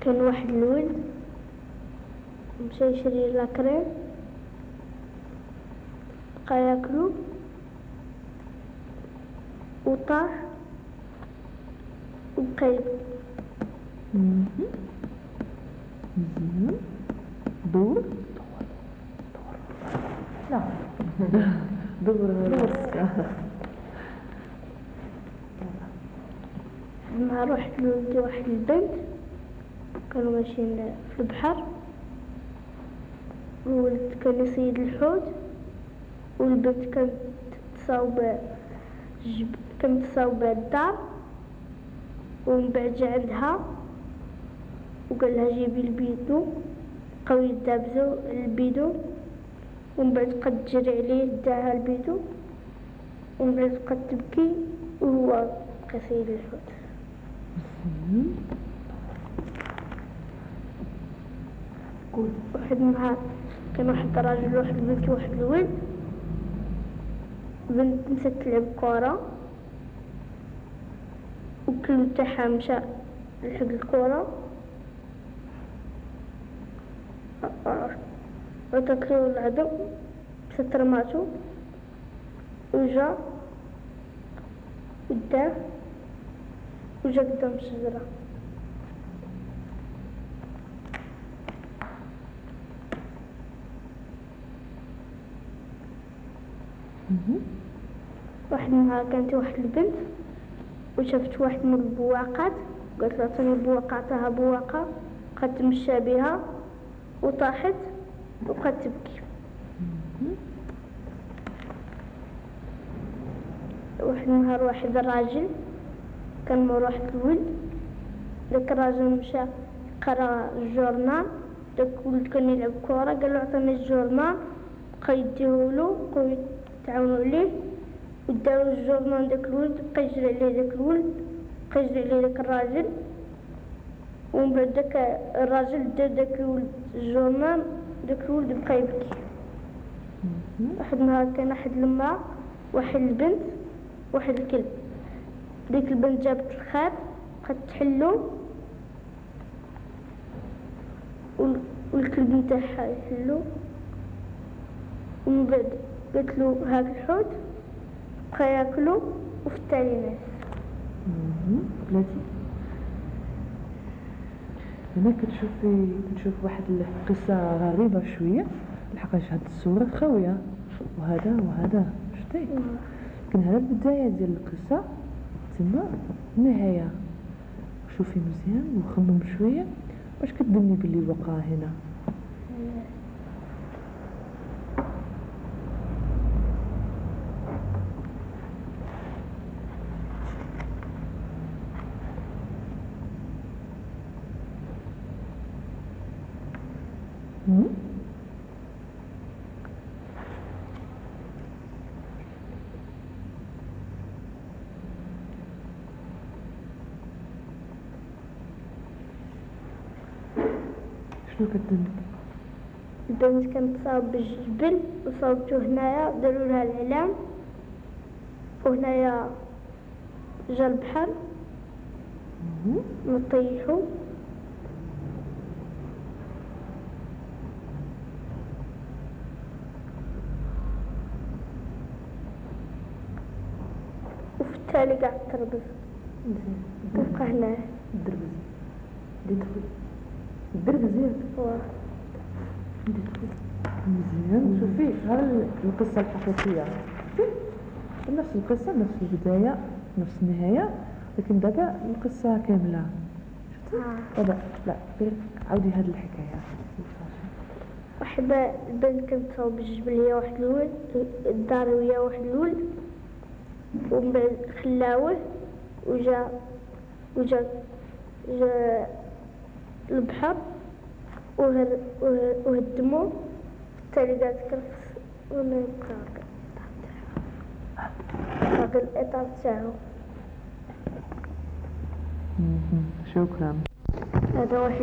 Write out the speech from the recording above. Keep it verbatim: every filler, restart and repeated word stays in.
كان واحد الولد مشى يشري لاكريم، بقى ياكلو وطاح وبقى يبكي. مزيان. دور لا دور نهار واحد الولد واحد البنت كانوا ماشيين في البحر، الولد كان يصيد الحوت والبنت كانت تصاوب جب... كانت تصاوب الدار، ومن بعد جا عندها وقال لها جيبي البيدو، بقاو يدابزو البيدو، ومن بعد قد تجري عليه داها البيدو، ومن بعد قد تبكي وهو بقى يصيد الحوت. واحد النهار كان واحد الراجل وواحد البنت وواحد الولد، البنت نسات تلعب كرة وكل تاعها مشى لحق الكرة عطاتلو العدو مشات رماتو وجا وداه وجا قدام الشجرة. واحد النهار كانت واحد البنت وشافت واحد من البواقات، قالت له عطيني البواقة، عطاها بواقة، بقات تمشى بها وطاحت وبقات تبكي. واحد النهار واحد الراجل كان مور واحد الولد، داك الراجل مشى قرا الجورنال، داك الولد كان يلعب كرة قال له عطيني الجورنال، بقى يديهولو بقاو يتعاونوا عليه وداو الجورنال داك الولد، بقى يجري عليه داك الولد، بقى يجري عليه داك الراجل، ومن بعد داك الراجل دا داك الولد الجورنال، داك الولد بقى يبكي. واحد النهار كان واحد لما واحد البنت واحد الكلب، ديك البنت جابت الخيط بقات تحلو والكلب نتاعها يحلو، ومن بعد قالت له هاك الحوت، بقى ياكلو وفتالي ناس. بلاتي هنا كتشوفي كتشوف واحد القصة غريبة شوية، لحقاش هاد الصورة خاوية وهذا وهذا شتي، لكن هذا البداية ديال القصة تما النهاية. شوفي مزيان وخمم شوية واش كتظني بلي وقع هنا. شنو كتظن؟ البنت كانت تصاوب بالجبل وصاوبتو هنايا، داروا لها العلام، وهنايا جا البحر نطيحو وفي التالي قاعد تربز تبقى هنايا دربز ديتخل الدربز ياك مزيان. شوفي هذا القصة الحقيقية، نفس القصة نفس البداية نفس النهاية، لكن دابا القصة كاملة. دابا لا غير عاودي هذه الحكاية. واحدة البنت كانت تصاوب بالجبل هي واحد الولد، الدار ويا واحد الولد، ومن بعد خلاوه وجا وجا جا البحر وهدموه، التالي قاعد تكرفس ولا يبقى باقي الإطار تاعو. شكرا. هذا واحد